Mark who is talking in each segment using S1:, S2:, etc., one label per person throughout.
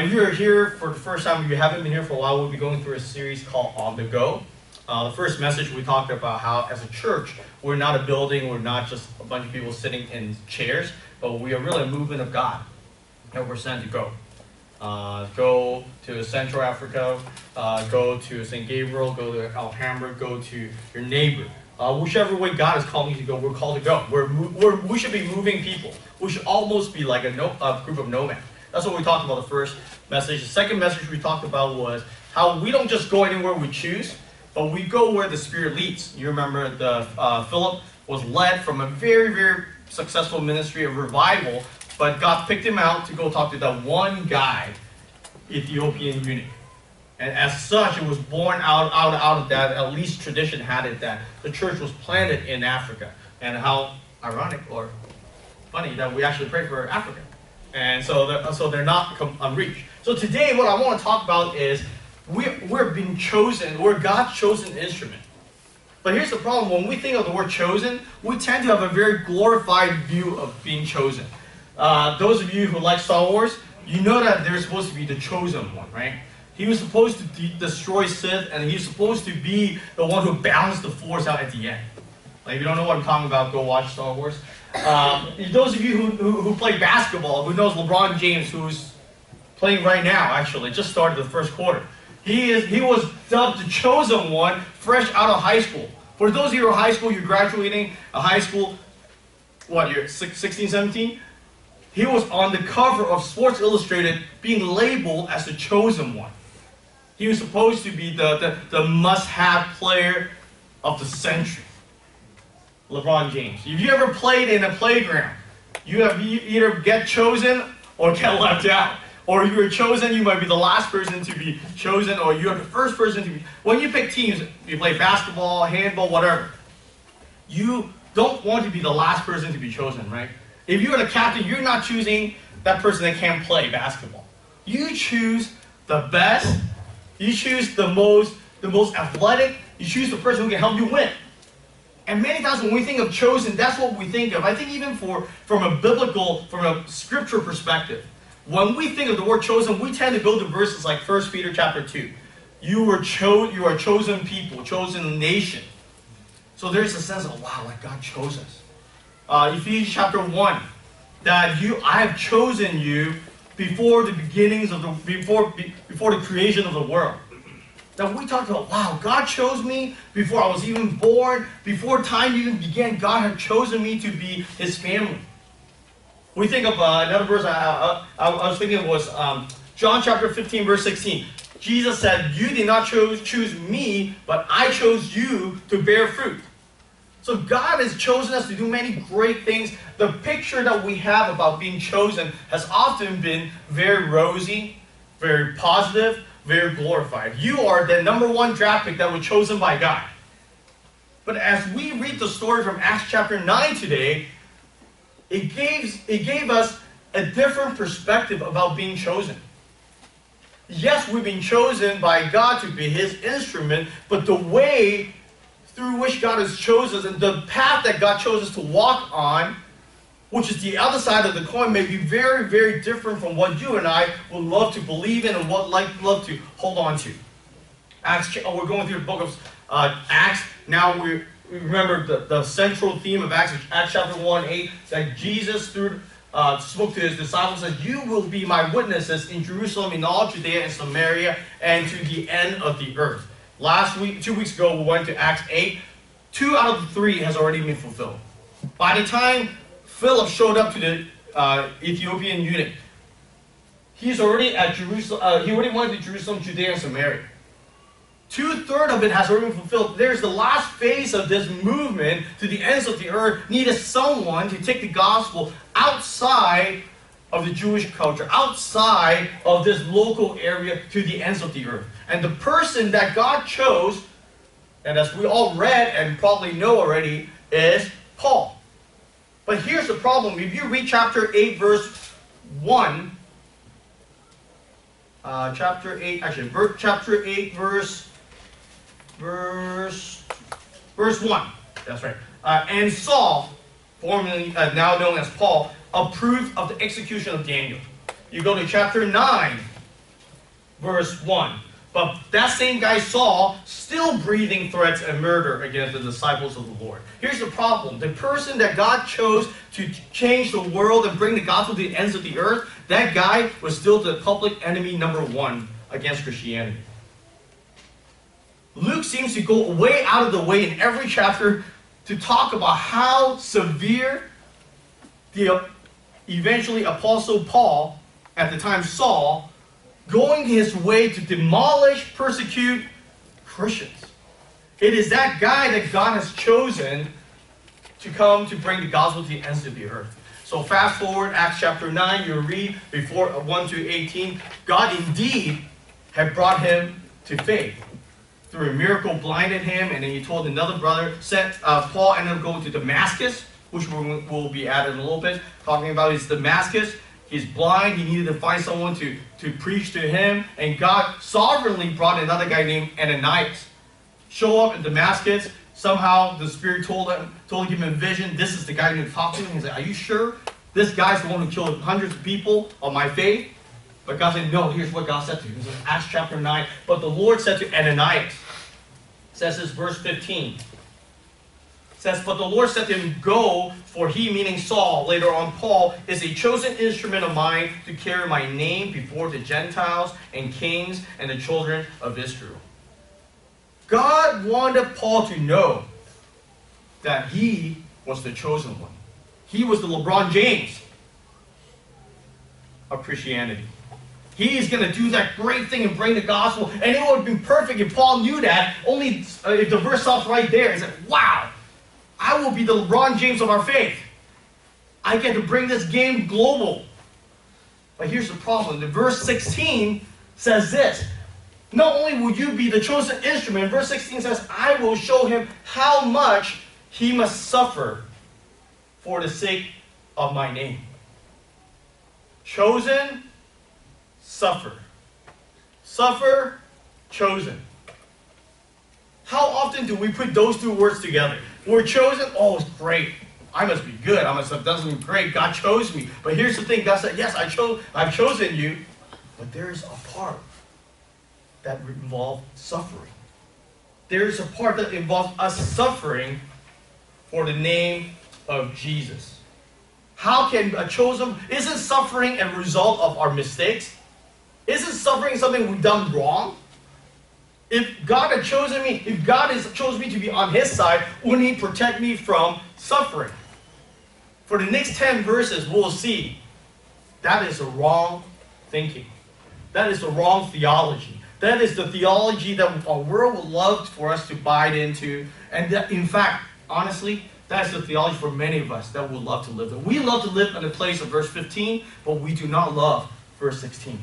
S1: If you're here for the first time, if you haven't been here for a while, we'll be going through a series called On the Go. The first message we talked about how, as a church, we're not a building, we're not just a bunch of people sitting in chairs, but we are really a movement of God, and we're sent to go. Go to Central Africa, go to St. Gabriel, go to Alhambra, go to your neighbor. Whichever way God has called me to go, we're called to go. We should be moving people. We should almost be like a group of nomads. That's what we talked about the first message. The second message we talked about was how we don't just go anywhere we choose, but we go where the Spirit leads. You remember Philip was led from a very, very successful ministry of revival, but God picked him out to go talk to that one guy, Ethiopian eunuch. And as such, it was born out of that, at least tradition had it, that the church was planted in Africa. And how ironic or funny that we actually pray for Africa. And so they're not unreached. So today what I want to talk about is we're being chosen, we're God's chosen instrument. But here's the problem, when we think of the word chosen, we tend to have a very glorified view of being chosen. Those of you who like Star Wars, you know that they're supposed to be the chosen one, right? He was supposed to destroy Sith, and he's supposed to be the one who balanced the Force out at the end. Like, if you don't know what I'm talking about, go watch Star Wars. Those of you who play basketball, who knows LeBron James, who's playing right now, actually, just started the first quarter. He was dubbed the chosen one, fresh out of high school. For those of you who are high school, you're graduating a high school, what, you're 16, 17? He was on the cover of Sports Illustrated being labeled as the chosen one. He was supposed to be the must-have player of the century. LeBron James. If you ever played in a playground, you either get chosen or get left out. Or if you're chosen, you might be the last person to be chosen, or you're the first person to be. When you pick teams, you play basketball, handball, whatever. You don't want to be the last person to be chosen, right? If you're the captain, you're not choosing that person that can't play basketball. You choose the best. You choose the most athletic. You choose the person who can help you win. And many times when we think of chosen, that's what we think of. I think even from a scripture perspective, when we think of the word chosen, we tend to go to verses like 1 Peter chapter 2. You are chosen people, chosen nation. So there's a sense of, wow, like God chose us. Ephesians chapter 1, that I have chosen you before the beginnings of before the creation of the world. That we talked about, wow, God chose me before I was even born, before time even began. God had chosen me to be His family. We think of another verse I was thinking of was John chapter 15, verse 16. Jesus said, you did not choose me, but I chose you to bear fruit. So God has chosen us to do many great things. The picture that we have about being chosen has often been very rosy, very positive, very glorified. You are the #1 draft pick that was chosen by God. But as we read the story from Acts chapter 9 today, it gave us a different perspective about being chosen. Yes, we've been chosen by God to be His instrument, but the way through which God has chosen us and the path that God chose us to walk on, which is the other side of the coin, may be very, very different from what you and I would love to believe in and what love to hold on to. We're going through the book of Acts. Now we remember the central theme of Acts chapter 1:8, that Jesus spoke to His disciples and said, you will be my witnesses in Jerusalem, in all Judea and Samaria, and to the end of the earth. 2 weeks ago, we went to Acts 8. 2 out of the 3 has already been fulfilled. By the time Philip showed up to the Ethiopian eunuch, he's already at Jerusalem. He already went to Jerusalem, Judea, and Samaria. 2/3 of it has already been fulfilled. There's the last phase of this movement to the ends of the earth. Needed someone to take the gospel outside of the Jewish culture, outside of this local area to the ends of the earth. And the person that God chose, and as we all read and probably know already, is Paul. But here's the problem. If you read chapter 8, verse 1, chapter 8, verse 1. That's right. And Saul, formerly now known as Paul, approved of the execution of Daniel. You go to chapter 9, verse 1. But that same guy Saul, still breathing threats and murder against the disciples of the Lord. Here's the problem. The person that God chose to change the world and bring the gospel to the ends of the earth, that guy was still the public enemy number one against Christianity. Luke seems to go way out of the way in every chapter to talk about how severe the eventually Apostle Paul, at the time Saul, going his way to demolish, persecute Christians. It is that guy that God has chosen to come to bring the gospel to the ends of the earth. So fast forward, Acts chapter 9, you read before 1 to 18, God indeed had brought him to faith. Through a miracle blinded him, and then he told another brother, Paul ended up going to Damascus, which will be added in a little bit, talking about his Damascus. He's blind. He needed to find someone to preach to him. And God sovereignly brought another guy named Ananias. Show up in Damascus. Somehow the Spirit told him in vision, this is the guy you need to talk to. And he's like, are you sure? This guy's the one who killed hundreds of people of my faith? But God said, no, here's what God said to him. This is Acts chapter 9. But the Lord said to Ananias, says this verse 15. Says, but the Lord said to him, go, for he, meaning Saul, later on Paul, is a chosen instrument of mine to carry my name before the Gentiles and kings and the children of Israel. God wanted Paul to know that he was the chosen one. He was the LeBron James of Christianity. He's going to do that great thing and bring the gospel, and it would have been perfect if Paul knew that. Only if the verse stops right there, he's like, wow, I will be the LeBron James of our faith. I get to bring this game global. But here's the problem. The verse 16 says this. Not only will you be the chosen instrument, verse 16 says, I will show him how much he must suffer for the sake of my name. Chosen, suffer. Suffer, chosen. How often do we put those two words together? We're chosen, oh, it's great. I must be good. I must have done something great. God chose me. But here's the thing. God said, yes, I've chosen you. But there's a part that involves suffering. There's a part that involves us suffering for the name of Jesus. How can a chosen, isn't suffering a result of our mistakes? Isn't suffering something we've done wrong? If God had chosen me, if God has chosen me to be on his side, wouldn't he protect me from suffering? For the next 10 verses, we'll see that is the wrong thinking. That is the wrong theology. That is the theology that our world would love for us to buy into. And that, in fact, honestly, that's the theology for many of us that would love to live in. We love to live in the place of verse 15, but we do not love verse 16.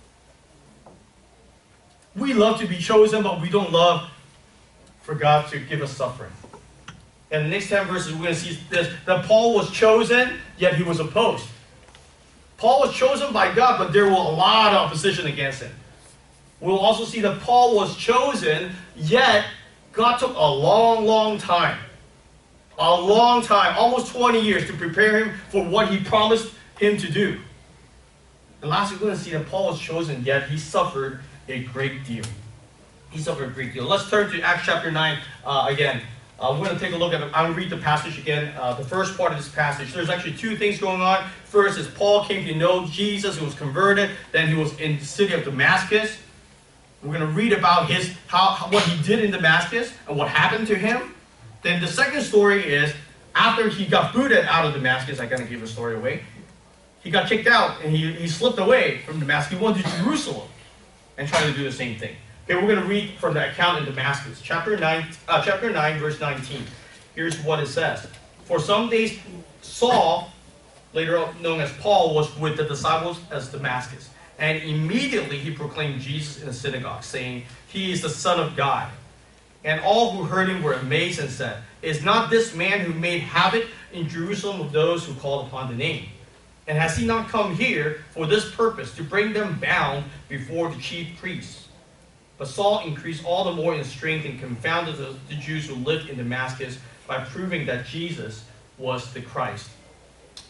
S1: We love to be chosen, but we don't love for God to give us suffering. In the next 10 verses, we're going to see this, that Paul was chosen, yet he was opposed. Paul was chosen by God, but there was a lot of opposition against him. We'll also see that Paul was chosen, yet God took a long time. A long time, almost 20 years to prepare him for what he promised him to do. And lastly, we're going to see that Paul was chosen, yet he suffered a great deal. He suffered a great deal. Let's turn to Acts chapter 9 again. We're going to take a look at it. I'm going to read the passage again. The first part of this passage. There's actually two things going on. First is Paul came to know Jesus. He was converted. Then he was in the city of Damascus. We're going to read about what he did in Damascus and what happened to him. Then the second story is after he got booted out of Damascus. I kind of give the story away. He got kicked out and he slipped away from Damascus. He went to Jerusalem and tried to do the same thing. Okay, we're going to read from the account in Damascus, chapter 9, verse 19. Here's what it says. For some days, Saul, later known as Paul, was with the disciples at Damascus. And immediately he proclaimed Jesus in the synagogue, saying, he is the Son of God. And all who heard him were amazed and said, is not this man who made havoc in Jerusalem of those who called upon the name? And has he not come here for this purpose, to bring them bound before the chief priests? But Saul increased all the more in strength and confounded the Jews who lived in Damascus by proving that Jesus was the Christ.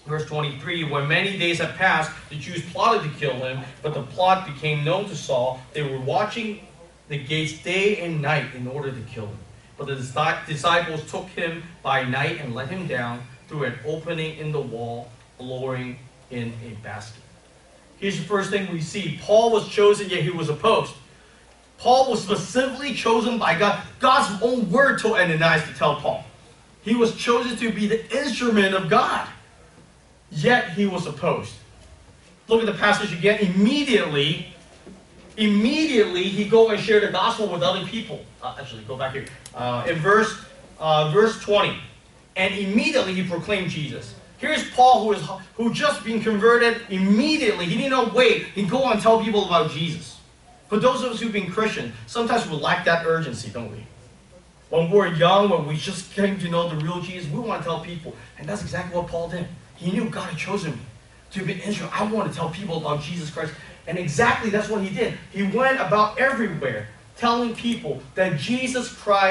S1: Verse 23, when many days had passed, the Jews plotted to kill him, but the plot became known to Saul. They were watching the gates day and night in order to kill him. But the disciples took him by night and let him down through an opening in the wall, lowering in a basket. Here's the first thing we see. Paul was chosen, yet he was opposed. Paul was specifically chosen by God. God's own word told Ananias to tell Paul. He was chosen to be the instrument of God. Yet he was opposed. Look at the passage again. Immediately he go and share the gospel with other people. Actually, go back here. In verse 20. And immediately he proclaimed Jesus. Here's Paul who just been converted immediately. He did not wait. He go and tell people about Jesus. For those of us who've been Christian, sometimes we lack that urgency, don't we? When we're young, when we just came to know the real Jesus, we want to tell people. And that's exactly what Paul did. He knew God had chosen me to be in Israel. I want to tell people about Jesus Christ. And exactly that's what he did. He went about everywhere telling people that Jesus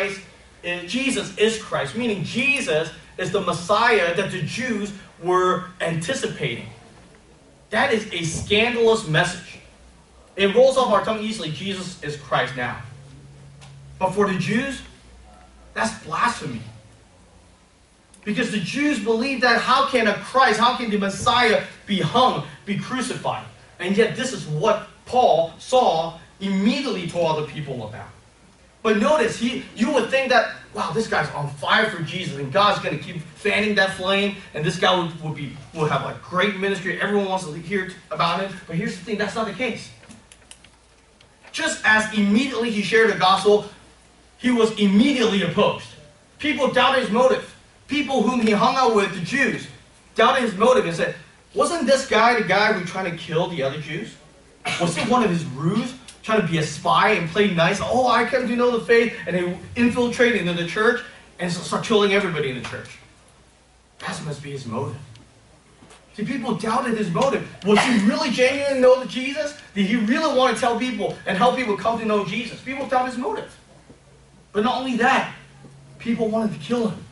S1: is Christ, meaning Jesus is the Messiah that the Jews were anticipating. That is a scandalous message. It rolls off our tongue easily. Jesus is Christ now. But for the Jews, that's blasphemy. Because the Jews believed that how can the Messiah be hung, be crucified? And yet this is what Paul saw immediately told other people about. But notice, you would think that, wow, this guy's on fire for Jesus, and God's going to keep fanning that flame, and this guy will have a great ministry. Everyone wants to hear about him. But here's the thing, that's not the case. Just as immediately he shared the gospel, he was immediately opposed. People doubted his motive. People whom he hung out with, the Jews, doubted his motive and said, wasn't this guy the guy who was trying to kill the other Jews? Was it one of his ruse? Trying to be a spy and play nice? Oh, I come to know the faith. And they infiltrate into the church and start killing everybody in the church. That must be his motive. See, people doubted his motive. Was he really genuine to know Jesus? Did he really want to tell people and help people come to know Jesus? People doubted his motive. But not only that, people wanted to kill him.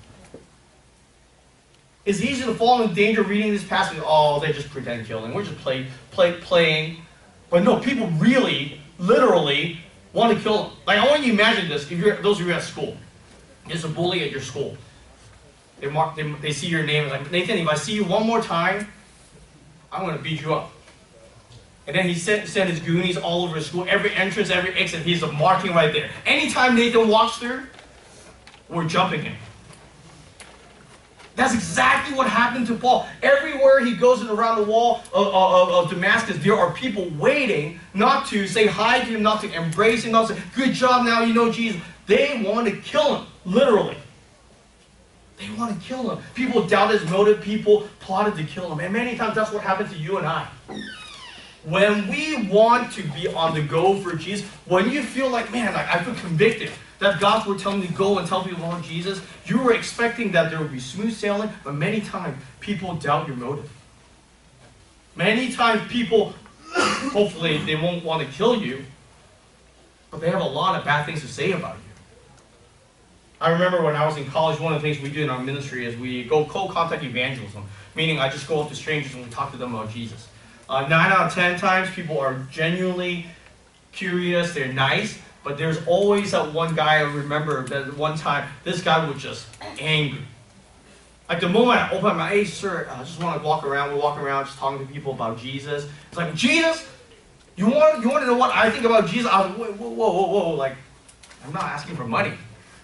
S1: It's easy to fall in danger reading this passage. Oh, they just pretend killing. We're just playing. But no, people really, literally want to kill him. Like, I want you to imagine this. If those of you at school, there's a bully at your school. They see your name and like, Nathan, if I see you one more time, I'm going to beat you up. And then he sent his goonies all over the school. Every entrance, every exit, he's marking right there. Anytime Nathan walks through, we're jumping him. That's exactly what happened to Paul. Everywhere he goes around the wall of Damascus, there are people waiting not to say hi to him, not to embrace him, not to say, good job, now you know Jesus. They want to kill him, literally. They want to kill him. People doubted his motive. People plotted to kill him. And many times that's what happened to you and I. When we want to be on the go for Jesus, when you feel like, man, I feel convicted that God's were telling me to go and tell people about Jesus, you were expecting that there would be smooth sailing, but many times people doubt your motive. Many times people, hopefully they won't want to kill you, but they have a lot of bad things to say about you. I remember when I was in college, one of the things we do in our ministry is we go cold contact evangelism, meaning I just go up to strangers and we talk to them about Jesus. 9 out of 10 times people are genuinely curious, they're nice, but there's always that one guy. I remember that one time, this guy was just angry. Like the moment I open my eyes, sir, I just want to walk around. We walk around just talking to people about Jesus. It's like, Jesus, you want to know what I think about Jesus? I was like, whoa. Like, I'm not asking for money.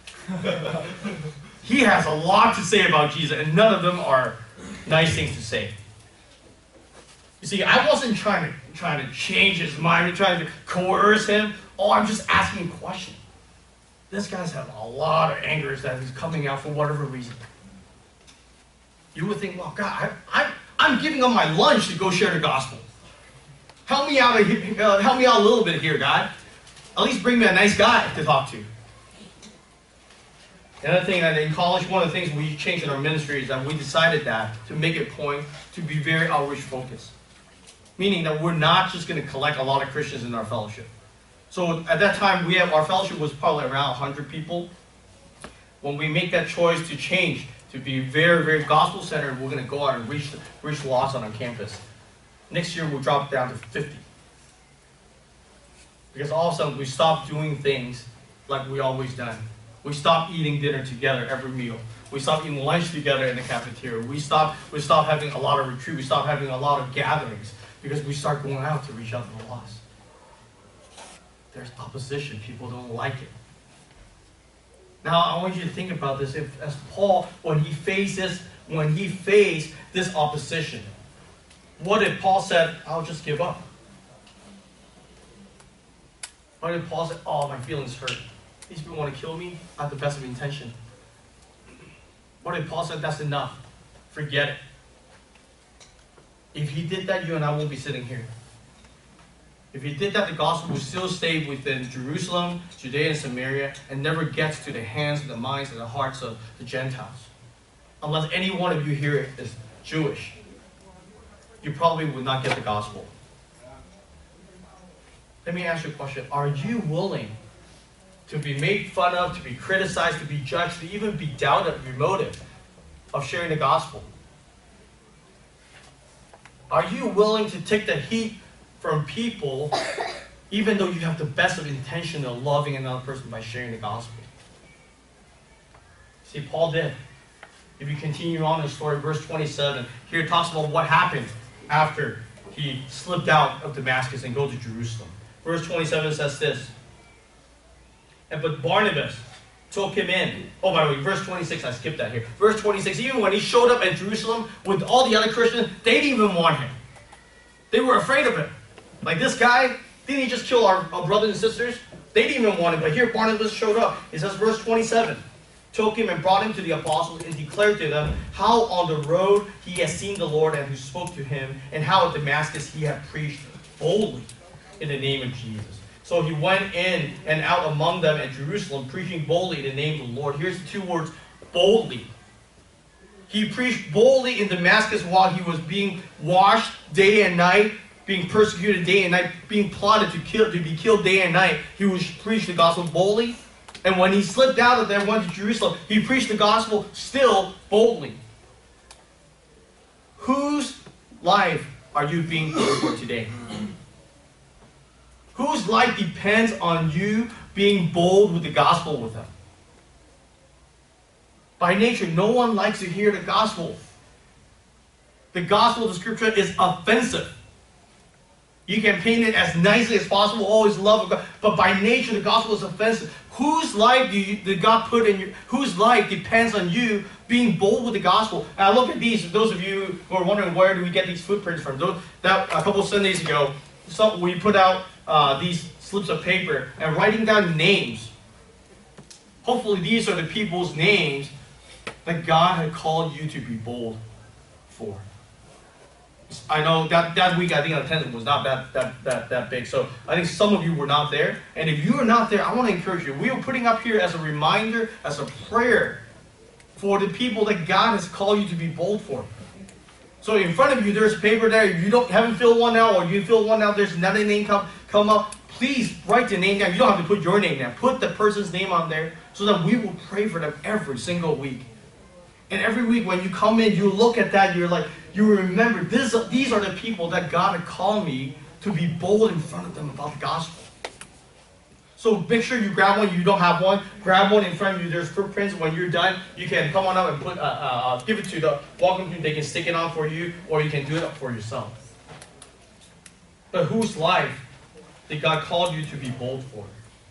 S1: He has a lot to say about Jesus, and none of them are nice things to say. You see, I wasn't trying to change his mind, trying to coerce him. Oh, I'm just asking a question. This guy's having a lot of anger that is coming out for whatever reason. You would think, well, God, I'm giving up my lunch to go share the gospel. Help me out a little bit here, God. At least bring me a nice guy to talk to. The other thing that in college, one of the things we changed in our ministry is that we decided that to make it a point to be very outreach focused. Meaning that we're not just going to collect a lot of Christians in our fellowship. So at that time, our fellowship was probably around 100 people. When we make that choice to change to be very, very gospel-centered. We're going to go out and reach lots on our campus. Next year, we'll drop down to 50. Because all of a sudden, we stopped doing things like we always done. We stopped eating dinner together every meal. We stopped eating lunch together in the cafeteria. We stopped having a lot of retreat. We stopped having a lot of gatherings because we start going out to reach out to the lost. There's opposition. People don't like it. Now, I want you to think about this. As Paul, when he faced this opposition, what if Paul said, I'll just give up? What if Paul said, oh, my feelings hurt. These people want to kill me. I have the best of intention. What if Paul said, that's enough? Forget it. If he did that, you and I won't be sitting here. If he did that, the gospel would still stay within Jerusalem, Judea, and Samaria, and never gets to the hands, and the minds, and the hearts of the Gentiles. Unless any one of you here is Jewish, you probably would not get the gospel. Let me ask you a question. Are you willing to be made fun of, to be criticized, to be judged, to even be doubted of your motive of sharing the gospel? Are you willing to take the heat from people, even though you have the best of intention of loving another person by sharing the gospel? See, Paul did. If you continue on the story, verse 27, here it talks about what happened after he slipped out of Damascus and go to Jerusalem. Verse 27 says this. But Barnabas took him in. Oh, by the way, verse 26, I skipped that here. Verse 26, even when he showed up at Jerusalem with all the other Christians, they didn't even want him. They were afraid of him. Like this guy, didn't he just kill our brothers and sisters? They didn't even want him. But here Barnabas showed up. It says verse 27. Took him and brought him to the apostles and declared to them how on the road he had seen the Lord and who spoke to him, and how at Damascus he had preached boldly in the name of Jesus. So he went in and out among them at Jerusalem, preaching boldly in the name of the Lord. Here's the two words, boldly. He preached boldly in Damascus while he was being washed day and night, being persecuted day and night, being plotted to be killed day and night. He was preached the gospel boldly. And when he slipped out of there and went to Jerusalem, he preached the gospel still boldly. Whose life are you being prayed for today? Whose life depends on you being bold with the gospel with them? By nature, no one likes to hear the gospel. The gospel of the scripture is offensive. You can paint it as nicely as possible, always love God, but by nature the gospel is offensive. Whose life did God put in your, whose life depends on you being bold with the gospel? And I look at these, those of you who are wondering where do we get these footprints from, a couple Sundays ago, we put out these slips of paper and writing down names. Hopefully these are the people's names that God had called you to be bold for. I know that week I think attendance was not that big. So I think some of you were not there. And if you are not there, I want to encourage you. We are putting up here as a reminder, as a prayer for the people that God has called you to be bold for. So in front of you, there's paper there. If you haven't filled one out, or you fill one out, there's another name come up. Please write the name down. You don't have to put your name down. Put the person's name on there so that we will pray for them every single week. And every week when you come in, you look at that, you remember, these are the people that God had called me to be bold in front of them about the gospel. So make sure you grab one. You don't have one, grab one in front of you. There's footprints. When you're done, you can come on up and give it to the welcome team. They can stick it on for you, or you can do it for yourself. But whose life did God call you to be bold for?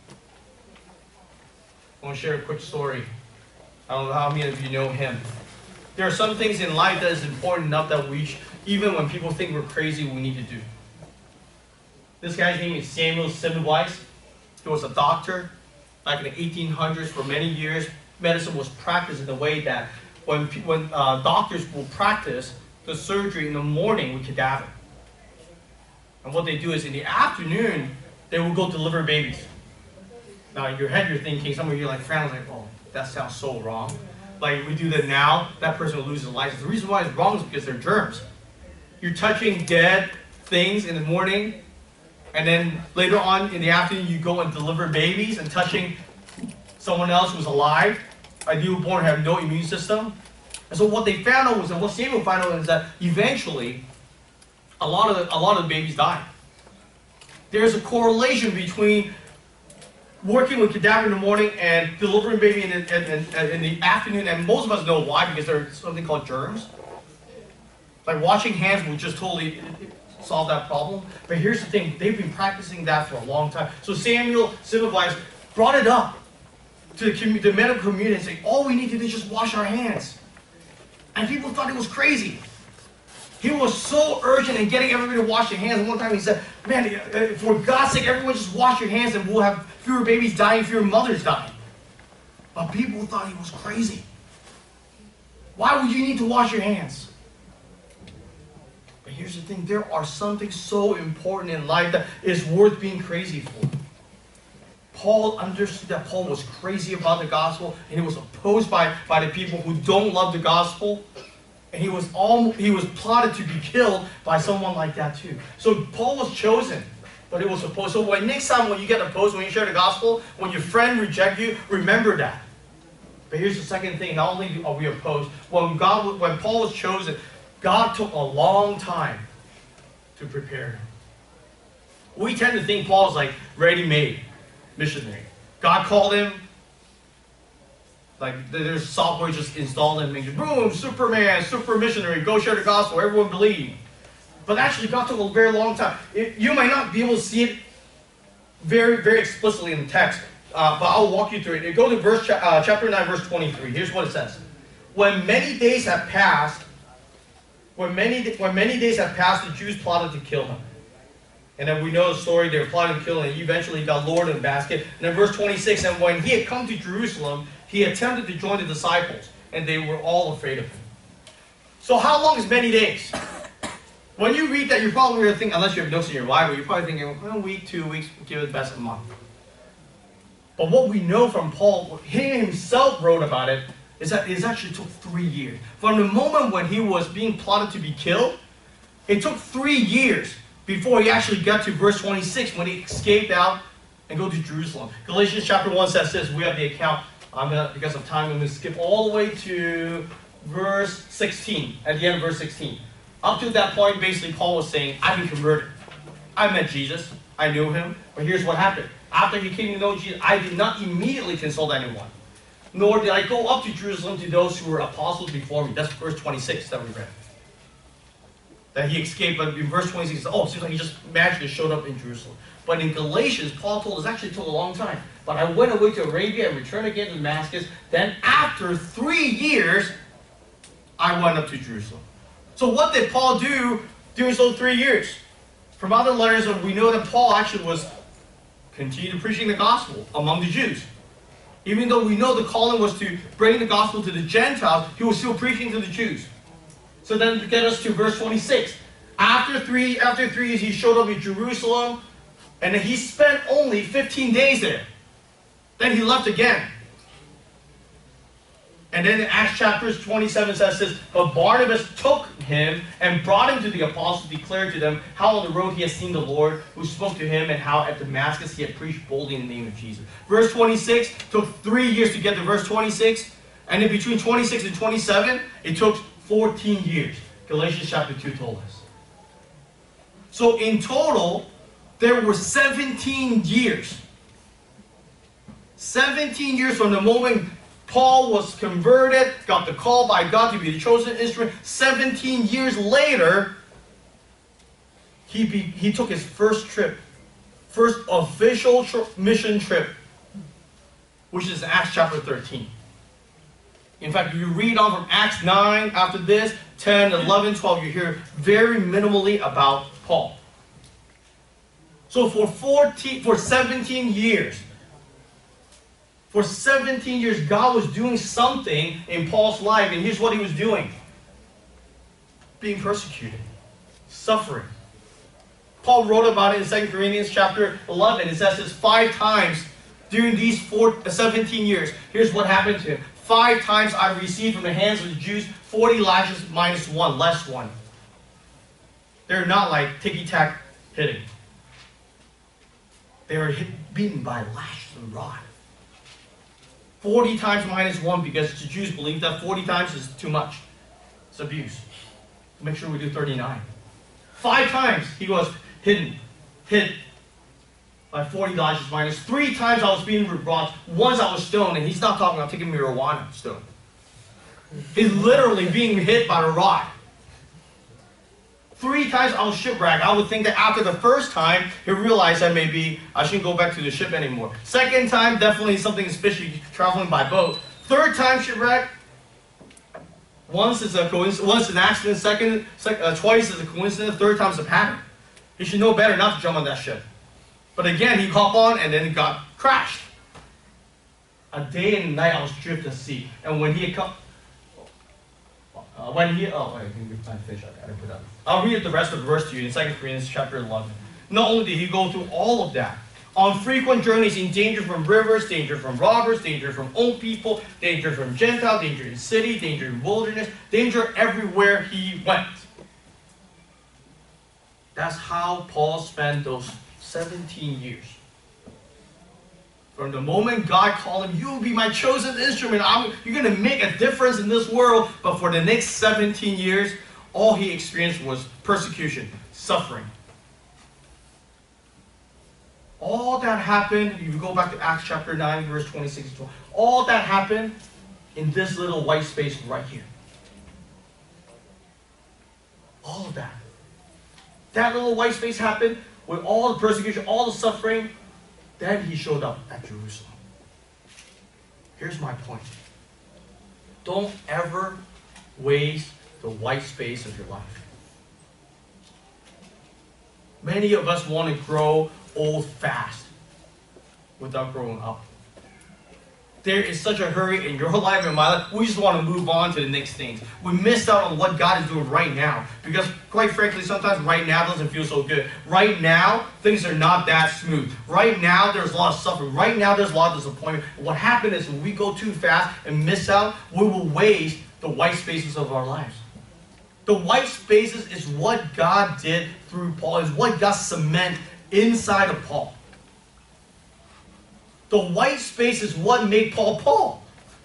S1: I want to share a quick story. I don't know how many of you know him. There are some things in life that is important enough that even when people think we're crazy, we need to do. This guy's name is Samuel Semmelweis. He was a doctor back in the 1800s. For many years, medicine was practiced in the way that when doctors will practice the surgery in the morning with cadaver. And what they do is in the afternoon, they will go deliver babies. Now in your head, you're thinking, some of you are like frowning, like, oh, that sounds so wrong. Like, we do that now, that person will lose his license. The reason why it's wrong is because they're germs. You're touching dead things in the morning, and then later on in the afternoon, you go and deliver babies and touching someone else who's alive, a newborn, have no immune system. And so what they found out was, and what Samuel found out is that eventually, a lot of the babies died. There's a correlation between working with cadaver in the morning and delivering baby in the afternoon, and most of us know why, because there's something called germs. Like washing hands will just totally solve that problem. But here's the thing, they've been practicing that for a long time. So Samuel, Sympathize, brought it up to the medical community and saying, all we need to do is just wash our hands. And people thought it was crazy. He was so urgent in getting everybody to wash their hands. And one time he said, man, for God's sake, everyone just wash your hands and we'll have fewer babies dying, fewer mothers dying. But people thought he was crazy. Why would you need to wash your hands? But here's the thing, there are something so important in life that is worth being crazy for. Paul understood that Paul was crazy about the gospel, and he was opposed by the people who don't love the gospel. And he was plotted to be killed by someone like that too. So Paul was chosen, but it was opposed. So next time when you get opposed, when you share the gospel, when your friend rejects you, remember that. But here's the second thing, not only are we opposed, when Paul was chosen, God took a long time to prepare him. We tend to think Paul's like ready-made missionary. God called him, like there's software just installed and makes boom, Superman, super missionary, go share the gospel, everyone believe. But actually God took a very long time. You might not be able to see it very, very explicitly in the text, but I'll walk you through it. Go to chapter 9, verse 23. Here's what it says. When many days have passed, the Jews plotted to kill him. And then we know the story, they were plotting to kill him, and eventually he got lowered in a basket. And then verse 26, and when he had come to Jerusalem, he attempted to join the disciples, and they were all afraid of him. So how long is many days? When you read that, you're probably going to think, unless you have notes in your Bible, you're probably thinking, a week, 2 weeks, give it the best of a month. But what we know from Paul, he himself wrote about it, is that it actually took 3 years. From the moment when he was being plotted to be killed, it took 3 years before he actually got to verse 26 when he escaped out and go to Jerusalem. Galatians chapter 1 says this, we have the account, because of time, I'm going to skip all the way to verse 16, at the end of verse 16. Up to that point, basically, Paul was saying, I've been converted. I met Jesus, I knew him, but here's what happened. After he came to know Jesus, I did not immediately consult anyone, nor did I go up to Jerusalem to those who were apostles before me. That's verse 26 that we read. That he escaped, but in verse 26, it seems like he just magically showed up in Jerusalem. But in Galatians, Paul told us actually it took a long time. But I went away to Arabia and returned again to Damascus. Then after 3 years, I went up to Jerusalem. So what did Paul do during those 3 years? From other letters, we know that Paul actually was continued preaching the gospel among the Jews. Even though we know the calling was to bring the gospel to the Gentiles, he was still preaching to the Jews. So then to get us to verse 26. After three years, he showed up in Jerusalem, and he spent only 15 days there. Then he left again. And then in Acts chapter 27 says this, but Barnabas took him and brought him to the apostles, declared to them how on the road he had seen the Lord, who spoke to him, and how at Damascus he had preached boldly in the name of Jesus. Verse 26 took 3 years to get to verse 26, and in between 26 and 27, it took 14 years. Galatians chapter 2 told us. So in total, there were 17 years. 17 years from the moment Paul was converted, got the call by God to be the chosen instrument. 17 years later, he took his first official mission trip, which is Acts chapter 13. In fact, if you read on from Acts 9, after this, 10, 11, 12, you hear very minimally about Paul. So for 17 years, God was doing something in Paul's life, and here's what he was doing. Being persecuted, suffering. Paul wrote about it in 2 Corinthians chapter 11. It says this 5 times during these 17 years. Here's what happened to him. 5 times I received from the hands of the Jews 40 lashes minus 1, less 1. They're not like ticky-tack hitting. They were beaten by lash and rod. 40 times minus 1 because the Jews believe that 40 times is too much. It's abuse. Make sure we do 39. 5 times he was hit by 40 lashes minus. 3 times I was beaten with rods. Once I was stoned, and he's not talking about taking marijuana stone. He's literally being hit by a rod. 3 times I was shipwrecked. I would think that after the first time, he realized that maybe I shouldn't go back to the ship anymore. Second time, definitely something fishy, traveling by boat. 3rd time shipwreck. Once is a coincidence. Once an accident. Twice is a coincidence. 3rd time is a pattern. He should know better not to jump on that ship. But again, he hopped on and then it got crashed. A day and night I was adrift at sea. And when he had come, I didn't finish. I didn't put that. I'll read the rest of the verse to you in 2 Corinthians chapter 11. Not only did he go through all of that, on frequent journeys in danger from rivers, danger from robbers, danger from own people, danger from Gentile, danger in city, danger in wilderness, danger everywhere he went. That's how Paul spent those 17 years. From the moment God called him, you will be my chosen instrument. You're going to make a difference in this world. But for the next 17 years, all he experienced was persecution, suffering. All that happened, if you go back to Acts chapter 9, verse 26 to 12, all that happened in this little white space right here. All of that. That little white space happened with all the persecution, all the suffering. Then he showed up at Jerusalem. Here's my point. Don't ever waste the white space of your life. Many of us want to grow old fast without growing up. There is such a hurry in your life and my life. We just want to move on to the next things. We missed out on what God is doing right now. Because quite frankly, sometimes right now doesn't feel so good. Right now, things are not that smooth. Right now, there's a lot of suffering. Right now, there's a lot of disappointment. What happens is when we go too fast and miss out, we will waste the white spaces of our lives. The white spaces is what God did through Paul. Is what God cemented inside of Paul. The white space is what made Paul Paul.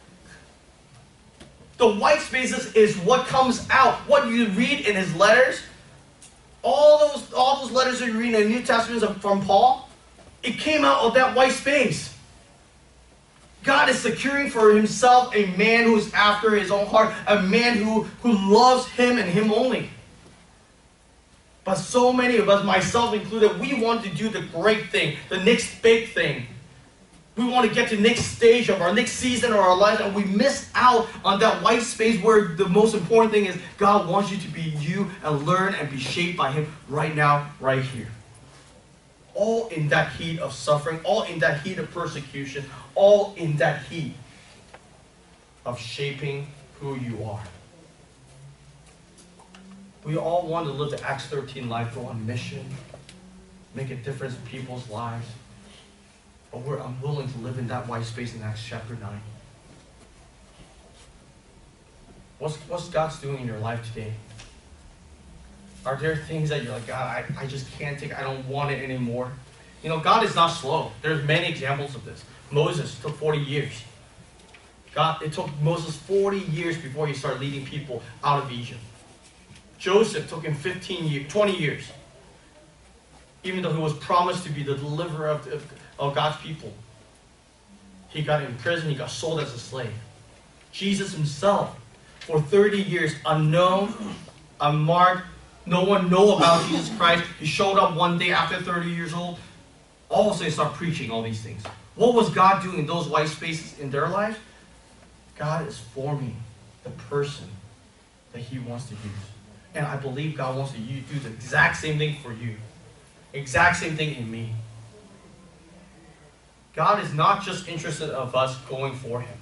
S1: The white spaces is what comes out. What you read in his letters, all those letters that you read in the New Testament from Paul, it came out of that white space. God is securing for himself a man who is after his own heart, a man who loves him and him only. But so many of us, myself included, we want to do the great thing, the next big thing. We want to get to the next stage of our next season of our lives, and we miss out on that white space where the most important thing is God wants you to be you and learn and be shaped by him right now, right here. All in that heat of suffering, all in that heat of persecution, all in that heat of shaping who you are. We all want to live the Acts 13 life, go on mission, make a difference in people's lives. But we're unwilling to live in that white space in Acts chapter 9. What's God's doing in your life today? Are there things that you're like, God, I just can't take, I don't want it anymore? You know, God is not slow. There's many examples of this. Moses took 40 years. It took Moses 40 years before he started leading people out of Egypt. Joseph took him 20 years. Even though he was promised to be the deliverer of God's people. He got in prison, he got sold as a slave. Jesus himself, for 30 years, unknown, unmarked, no one knew about Jesus Christ. He showed up one day after 30 years old. All of a sudden, start preaching all these things. What was God doing in those white spaces in their lives? God is forming the person that he wants to use. And I believe God wants to do the exact same thing for you. Exact same thing in me. God is not just interested of us going for him.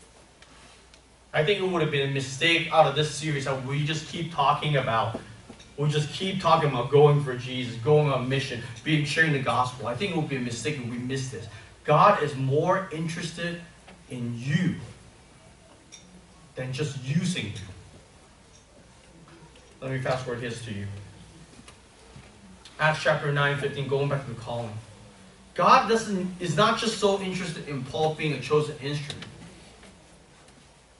S1: I think it would have been a mistake out of this series that we just keep talking about. We just keep talking about going for Jesus, going on mission, sharing the gospel. I think it would be a mistake if we miss this. God is more interested in you than just using you. Let me fast forward this to you. Acts chapter 9:15, going back to the calling. God is not just so interested in Paul being a chosen instrument.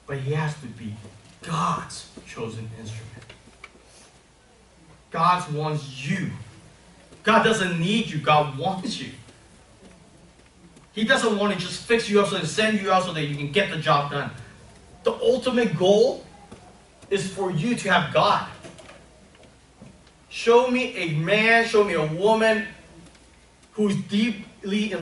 S1: but he has to be God's chosen instrument. God wants you. God doesn't need you. God wants you. He doesn't want to just fix you up and send you out so that you can get the job done. The ultimate goal is for you to have God. Show me a man, show me a woman who's deeply in